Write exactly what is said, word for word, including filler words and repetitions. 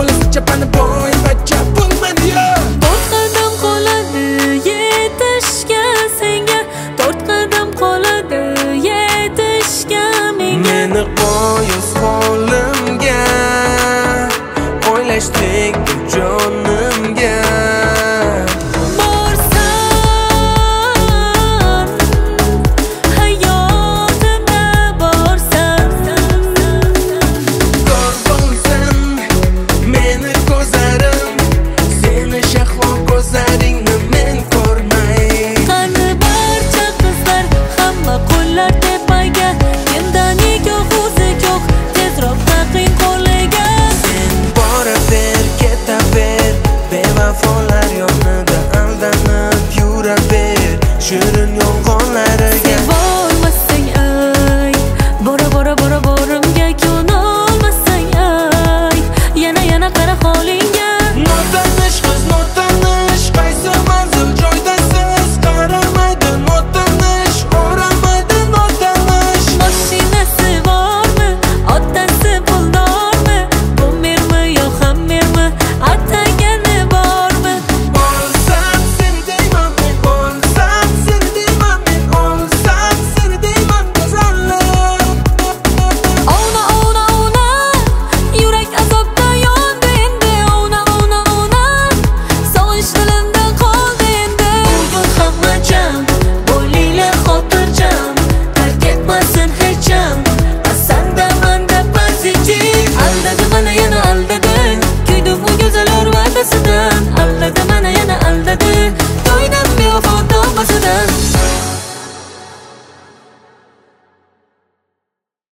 yolg'iz chapani boy bachcha bo'lmadi yo. To'rt qadam qoladi yetishga senga, to'rt qadam qoladi yetishga menga. Meni qo'yiz holimga, o'ylashdik jonimga. Bevafolar yonida aldanib yuraver shirin yolg'onlariga. Sevolmasang ay, bora bora bora borimga ko'nolmasang ay, yana yana qara holingga.